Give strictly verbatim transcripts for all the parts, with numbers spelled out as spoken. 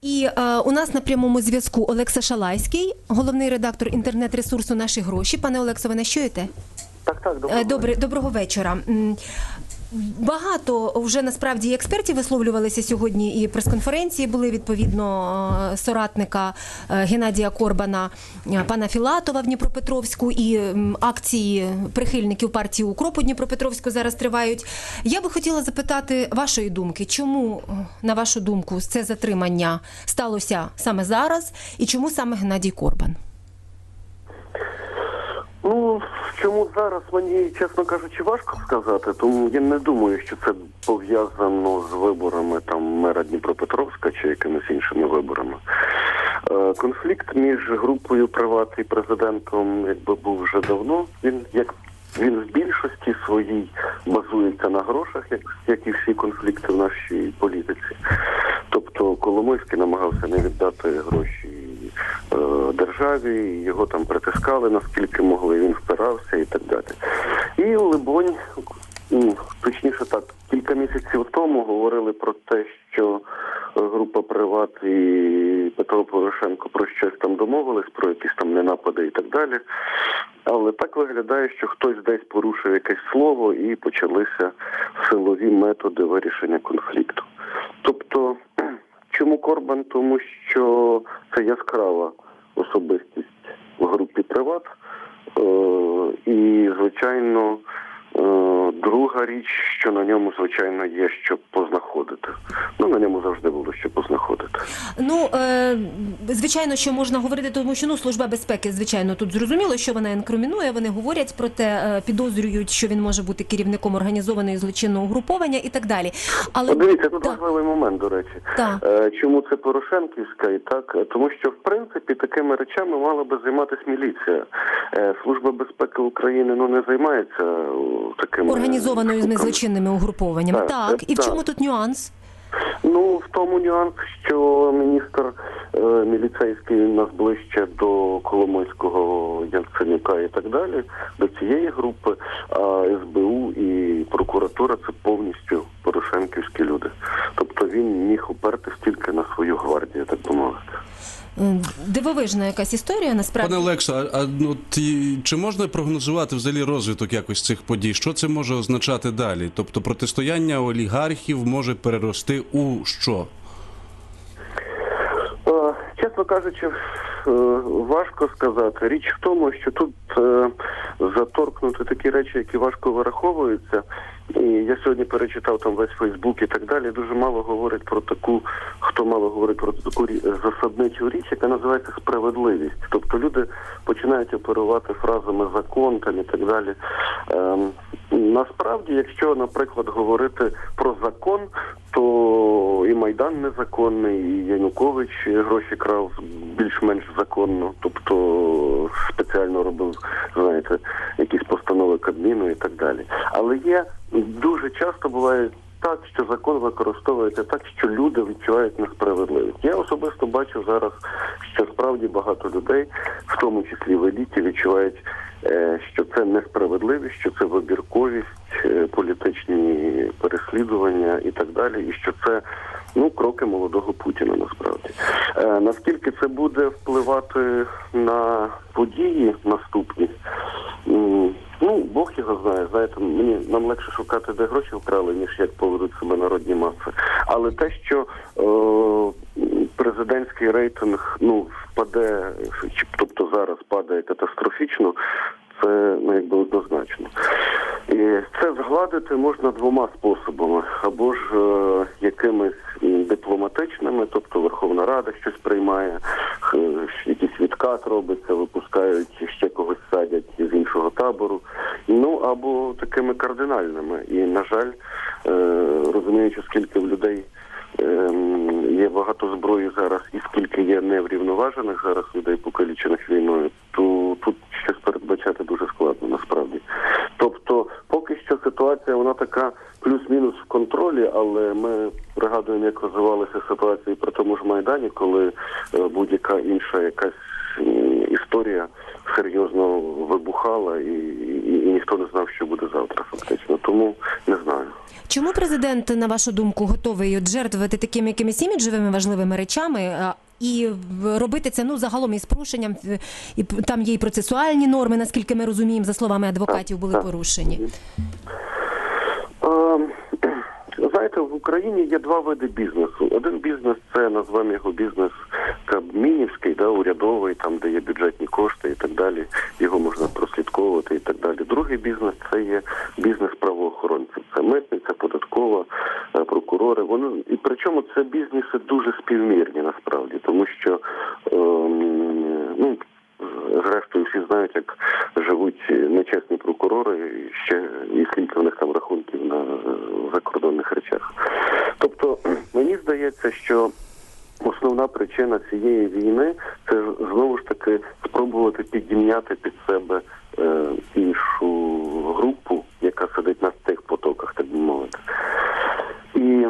І е, у нас на прямому зв'язку Олекса Шалайський, головний редактор інтернет-ресурсу «Наші гроші». Пане Олексо, ви нас чуєте? Так, так, доброго, Добре, доброго вечора. Багато вже насправді експертів висловлювалися сьогодні, і прес-конференції були, відповідно, соратника Геннадія Корбана, пана Філатова в Дніпропетровську, і акції прихильників партії «Укроп» у Дніпропетровську зараз тривають. Я би хотіла запитати вашої думки, чому, на вашу думку, це затримання сталося саме зараз, і чому саме Геннадій Корбан? Ну, чому зараз, мені, чесно кажучи, важко сказати, тому я не думаю, що це пов'язано з виборами там мера Дніпропетровська чи якимись іншими виборами. Е, конфлікт між групою «Приват» і президентом якби був вже давно. Він, як він в більшості своїй базується на грошах, як, як і всі конфлікти в нашій політиці. Тобто Коломойський намагався не віддати гроші е, державі, його там притискали наскільки могли, він впирався і так далі. І, либонь, точніше так, кілька місяців тому говорили про те, що група «Приват» і Петро Порошенко про щось там домовились, про якісь там ненапади і так далі. Але так виглядає, що хтось десь порушив якесь слово і почалися силові методи вирішення конфлікту. Тобто, чому Корбан? Тому що це яскрава особистість в групі «Приват». І, звичайно, друга річ, що на ньому, звичайно, є що познаходити. Ну, на ньому завжди було що познаходити. Ну, е, звичайно, що можна говорити, тому що, ну, Служба безпеки, звичайно, тут зрозуміло, що вона інкримінує, вони говорять про те, е, підозрюють, що він може бути керівником організованої злочинного угруповання і так далі. Але... Подивіться, тут да. важливий момент, до речі. Да. Е, чому це Порошенківська і так? Тому що, в принципі, такими речами мала би займатися міліція. Е, Служба безпеки України, ну, не займається такими... Організованою злочинними угрупованнями. Так, так. І в так. чому тут нюанс? Ну, в тому нюанс, що міністр е, міліцейський у нас ближче до Коломойського, Яценюка і так далі, до цієї групи, а ес бе у і прокуратура – це повністю порошенківські люди. Тобто він міг упертись тільки на свою гвардію, так би мовити. Дивовижна якась історія, насправді. Пане Олексо, а, а ну, ті, чи можна прогнозувати взагалі розвиток якось цих подій? Що це може означати далі? Тобто протистояння олігархів може перерости у що? Е, чесно кажучи, е, важко сказати. Річ в тому, що тут е, заторкнути такі речі, які важко вираховуються. І я сьогодні перечитав там весь Фейсбук і так далі. Дуже мало говорить про таку, хто мало говорить про таку засадничу річ, яка називається справедливість. Тобто люди починають оперувати фразами «закон» там і так далі. Ем, насправді, якщо, наприклад, говорити про закон, то і Майдан незаконний, і Янукович гроші крав більш-менш законно, тобто спеціально робив, знаєте, якісь постанови Кабміну і так далі. Але є, дуже часто буває так, що закон використовується так, що люди відчувають несправедливість. Я особисто бачу зараз, що справді багато людей, в тому числі в еліті, відчувають, що це несправедливість, що це вибірковість, політичні переслідування і так далі, і що це, ну, кроки молодого Путіна, насправді. Е, наскільки це буде впливати на події наступні? Ну, Бог його знає, знаєте, мені, нам легше шукати, де гроші вкрали, ніж як поведуть себе народні маси. Але те, що е, президентський рейтинг, ну, впаде, тобто зараз падає катастрофічно, це, ну, якби однозначно. І це згладити можна двома способами. Або ж е, якимись дипломатичними, тобто Верховна Рада щось приймає, е, якийсь відкат робиться, випускають, ще когось садять з іншого табору. Ну, або такими кардинальними. І, на жаль, е, розуміючи, скільки в людей е, є багато зброї зараз і скільки є неврівноважених зараз людей, покалічених війною, то тут щось передбачати дуже складно, насправді. Тобто, поки що ситуація, вона така плюс-мінус в контролі, але ми пригадуємо, як розвивалися ситуації при тому ж Майдані, коли будь-яка інша якась історія серйозно вибухала і, і і ніхто не знав, що буде завтра, фактично. Тому не знаю. Чому президент, на вашу думку, готовий от жертвувати такими якимись іміджевими важливими речами а, і робити це, ну, загалом із порушенням, і там є і процесуальні норми, наскільки ми розуміємо, за словами адвокатів, були так, порушені? Знаєте, в Україні є два види бізнесу. Один бізнес – це, назвемо його бізнес кабмінівський, да, урядовий, там, де є бюджетні кошти і так далі, його можна прослідковувати і так далі. Другий бізнес – це є бізнес правоохоронців. Це митниця, податкова, прокурори. Вони, і причому це бізнеси дуже співмірні насправді, тому що, ем, ну, зрештою, всі знають, як живуть нечесні прокурори, і ще і скільки в них там рахунків на закордонних речах. Тобто, мені здається, що основна причина цієї війни – це знову ж таки спробувати підім'яти під себе е, іншу групу, яка сидить на тих потоках, так би мовити. І...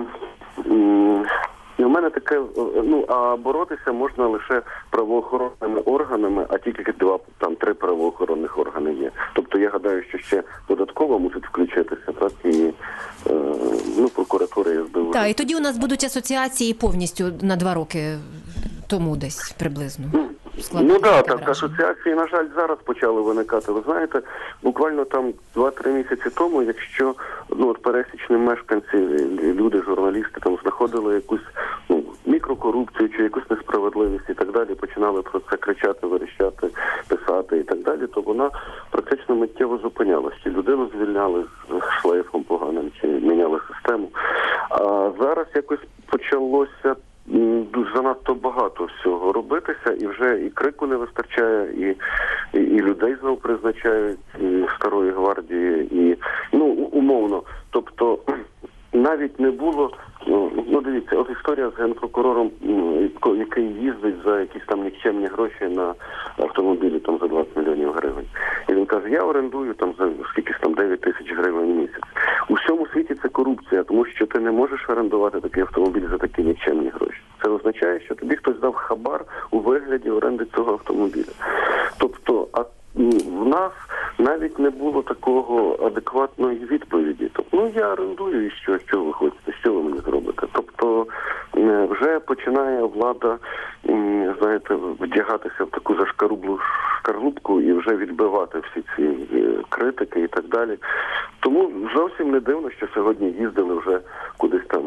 М- І у мене таке, ну, а боротися можна лише правоохоронними органами, а тільки два, там, три правоохоронних органи є. Тобто я гадаю, що ще податкова мусить включитися, так, і, е, ну, прокуратура і ес бе у. Так, і тоді у нас будуть асоціації повністю на два роки тому десь приблизно. Ну так, так, асоціації, на жаль, зараз почали виникати. Ви знаєте, буквально там два-три місяці тому, якщо, ну, от пересічні мешканці, люди, журналісти там знаходили якусь, ну, мікрокорупцію чи якусь несправедливість і так далі, починали про це кричати, верещати, писати і так далі, то вона практично миттєво зупинялася. Чи людину звільняли з шлейфом поганим, чи міняли систему. А зараз якось почалося занадто багато всього робитися, і вже і крику не вистачає, і, і, і людей знову призначають і Старої гвардії, і, ну, умовно. Тобто, навіть не було, ну, дивіться, от історія з генпрокурором, який їздить за якісь там нікчемні гроші на автомобілі там за двадцять мільйонів гривень. І він каже, я орендую там за скільки там дев'ять тисяч гривень в місяць. У всьому світі це корупція, тому що ти не можеш орендувати такий автомобіль за такі нікчемні гроші. Це означає, що тобі хтось дав хабар у вигляді оренди цього автомобіля. Тобто, а в нас навіть не було такого адекватної відповіді. Тобто, ну, я орендую, і що, що ви хочете, що ви мені зробите? Тобто, вже починає влада, знаєте, вдягатися в таку зашкарублу шкарлупку і вже відбивати всі ці критики і так далі. Тому зовсім не дивно, що сьогодні їздили вже кудись там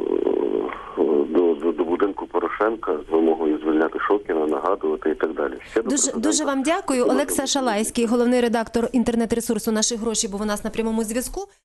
до, до, до будинку Порошенка з вимогою звільняти Шокіна, нагадувати і так далі. Ще дуже, дуже вам дякую. Олекса Шалайський, головний редактор інтернет-ресурсу «Наші гроші», був у нас на прямому зв'язку.